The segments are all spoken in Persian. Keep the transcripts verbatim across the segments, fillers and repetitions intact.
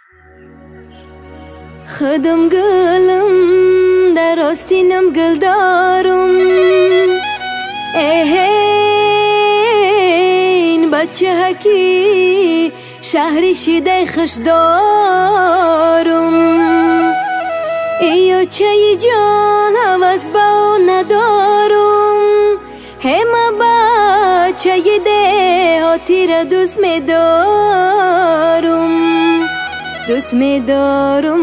خودم گلم در آستینم گل دارم، این بچه هکی شهری شیده خش دارم. ایو چه جان حوض با ندارم، همه بچه ده هاتی را دوست می دارم، دوست می دارم.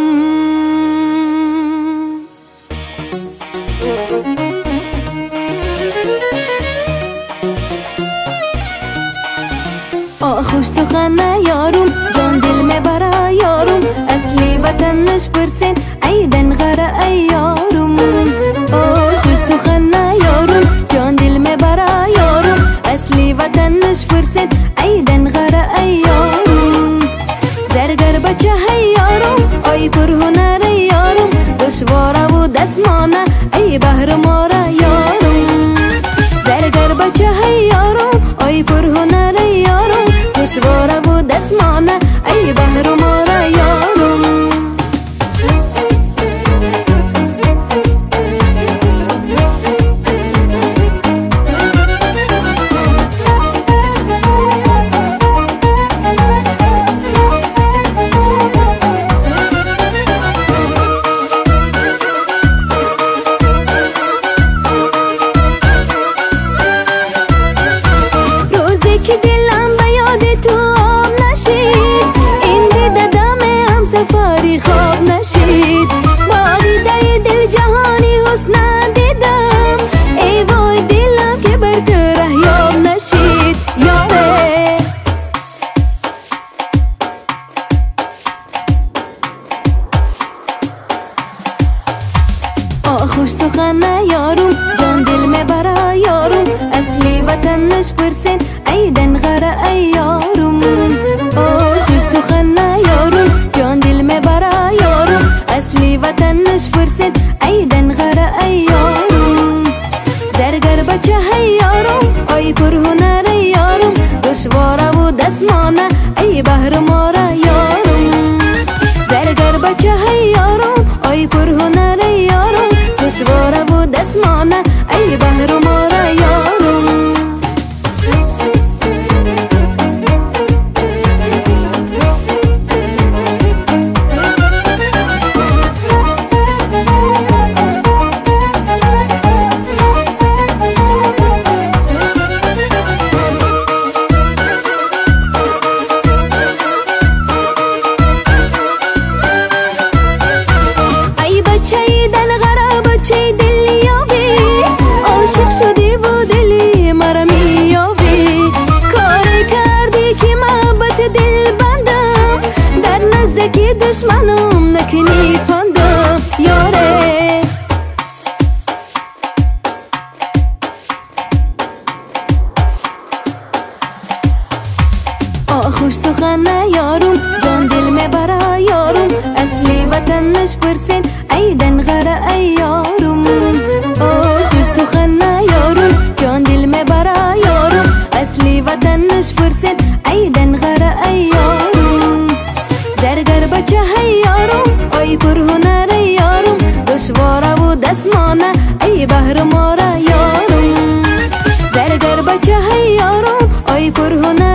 آخوش سخن نیارم، جان دل می برا یارم، اصلی وطنش پرسین ایدن غره ای یارم. آخوش سخن نیارم، جان دل می برا یارم، اصلی وطنش پرسین ایدن غره ای یارم. زرگر بچه های یارم، ای پر هنر یارم، دشواره و دستمانه ای بهر ماره یارم. زرگر بچه های یارم، ای پر هنر یارم، دشواره و دستمانه ای بهر ماره یارم. سفاری خواب نشید، با دیده دل جهانی حسن دیدم، ای وای دلم که بر تو رهیاب نشید یاره. آخوش سخن نیارم، جان دل می برا یارم، اصلی وطنش پرسین ایدن غره ای یارم. آخوش سخن نیارم، جان دل می برا یارم، اصلی وطنش پرسین ایدن غره ای یارم. زرگر بچه های یارم، ای پر هنر یارم، دشواره و دستمانه ای بهر ماره یارم. زرگر بچه های یارم، ای پر هنر یارم، دشواره و دستمانه ای بهر ماره یارم. عاشق شدی و دلی مرا میابی، کاری کردی که محبت دل بندم، در نزدیکی دشمنم نکنی پندم یاره. آخوش سخن نیارم، جان دل می برا یارم، اصلی وطنش پرسین ایدن غره ای یارم. آخوش سخن نیارم، جان دل می برا یارم، اصلی وطنش پرسین ایدن غره ای یارم. زرگر بچه های یارم، ای پر هنر یارم، دشواره و دستمانه ای بهر ماره یارم. زرگر بچه های یارم، ای پر هنر